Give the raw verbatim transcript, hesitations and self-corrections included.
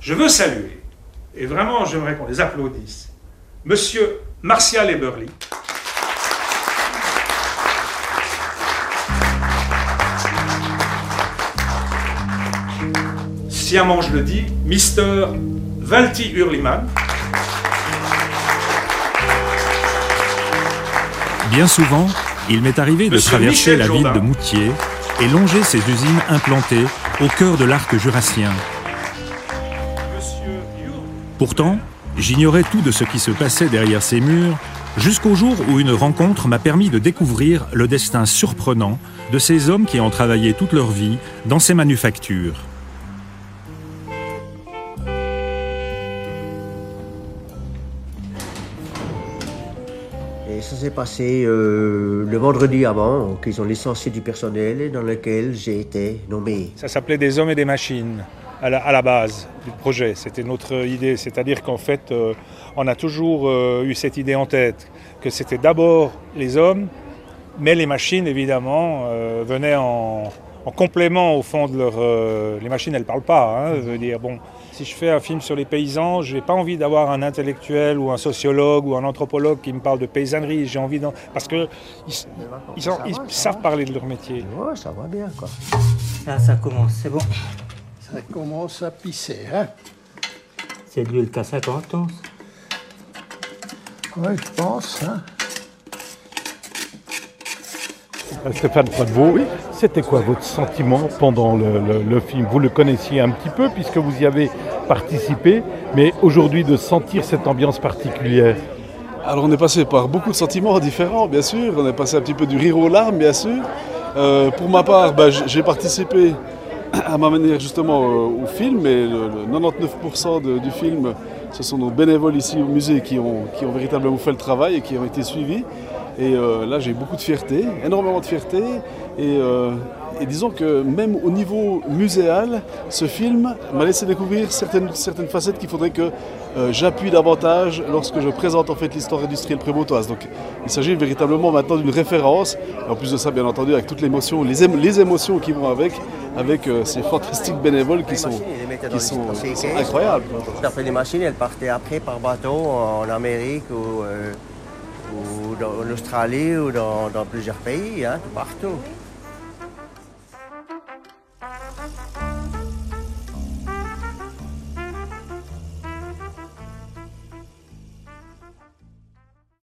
Je veux saluer, et vraiment j'aimerais qu'on les applaudisse, Monsieur Martial Eberly. Sciemment je le dis, Mister Valti Hurliman. Bien souvent, il m'est arrivé de Monsieur traverser Michel la ville Jourdain. de Moutier et longer ses usines implantées au cœur de l'arc jurassien. Monsieur Hur- Pourtant, j'ignorais tout de ce qui se passait derrière ces murs, jusqu'au jour où une rencontre m'a permis de découvrir le destin surprenant de ces hommes qui ont travaillé toute leur vie dans ces manufactures. Et ça s'est passé euh, le vendredi avant, qu'ils ont licencié du personnel dans lequel j'ai été nommé. Ça s'appelait des hommes et des machines à la, à la base du projet. C'était notre idée. C'est-à-dire qu'en fait, euh, on a toujours euh, eu cette idée en tête, que c'était d'abord les hommes, mais les machines, évidemment, euh, venaient en, en complément au fond de leur... Euh, les machines, elles ne parlent pas. Hein, je veux dire, bon, si je fais un film sur les paysans, je n'ai pas envie d'avoir un intellectuel ou un sociologue ou un anthropologue qui me parle de paysannerie. J'ai envie d'en... Parce qu'ils ils, ils, Ça ils va, ça savent va. parler de leur métier. Ouais, ça va bien, quoi. Là, ça commence, c'est bon. Ça commence à pisser, hein? C'est de l'huile K cinquante ans. Oui, je pense, hein? Stéphane Poitvaux, oui. C'était quoi votre sentiment pendant le, le, le film? Vous le connaissiez un petit peu puisque vous y avez participé, mais aujourd'hui de sentir cette ambiance particulière. Alors on est passé par beaucoup de sentiments différents, bien sûr. On est passé un petit peu du rire aux larmes, bien sûr. Euh, pour ma part, bah, j'ai participé à ma manière justement euh, au film, et le, le quatre-vingt-dix-neuf pour cent de, du film, ce sont nos bénévoles ici au musée qui ont, qui ont véritablement fait le travail et qui ont été suivis. Et euh, là j'ai beaucoup de fierté, énormément de fierté. Et, euh, et disons que même au niveau muséal, ce film m'a laissé découvrir certaines, certaines facettes qu'il faudrait que euh, j'appuie davantage lorsque je présente en fait l'histoire industrielle prémontoise. Donc il s'agit véritablement maintenant d'une référence. Et en plus de ça, bien entendu, avec toutes les émotions, les, émo les émotions qui vont avec, avec euh, ces fantastiques bénévoles qui sont, qui sont, qui sont incroyables. Après les machines, elles partaient après par bateau en Amérique ou, euh, ou dans, en Australie ou dans, dans plusieurs pays, hein, partout.